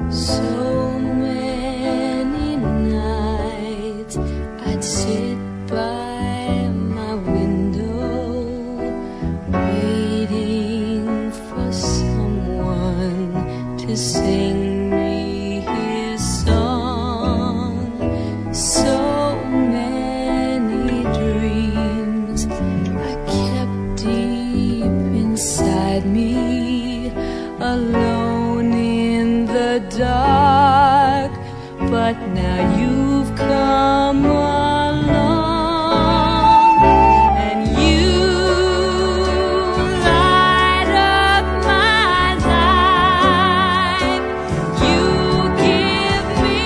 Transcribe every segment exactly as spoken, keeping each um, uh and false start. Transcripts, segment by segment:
So many nights I'd sit by my window, waiting for someone to sing me his song. So many dreams I kept deep inside me, alone in the dark, but now you've come along, and you light up my life. You give me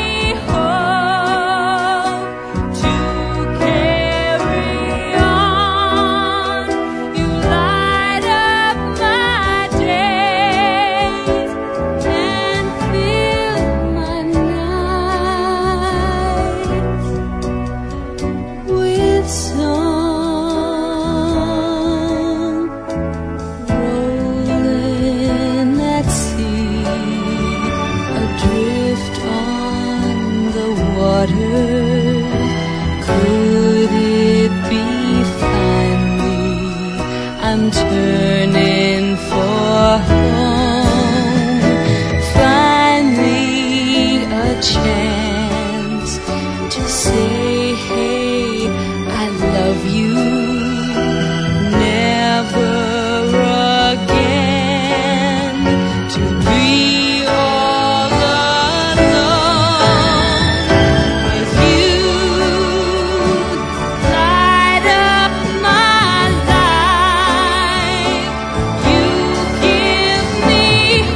hope to carry on. You light up my days and fill my nights with song. Rolling at sea, adrift on the water. Could it be finally I'm turning for home? Finally a chance to say, hey, I love you. Never again to be all alone. With you light up my life. You give me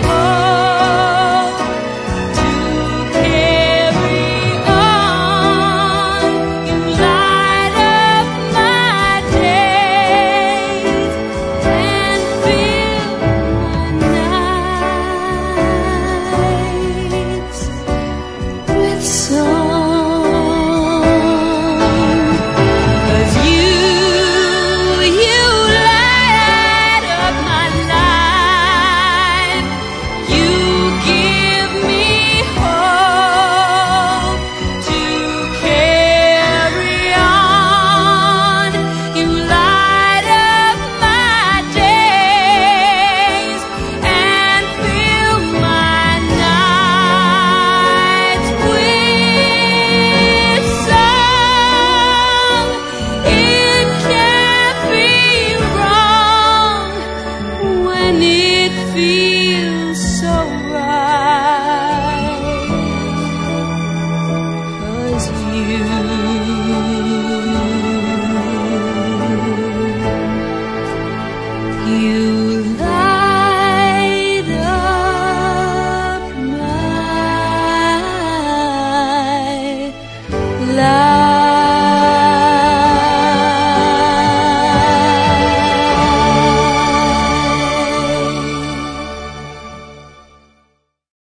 hope to carry on. You light up my days and fill my nights with song. 'Cause you, you light up my life. You give me hope to carry on. You light up my days and fill my nights with song. It can't be wrong when it feels so right. 'Cause you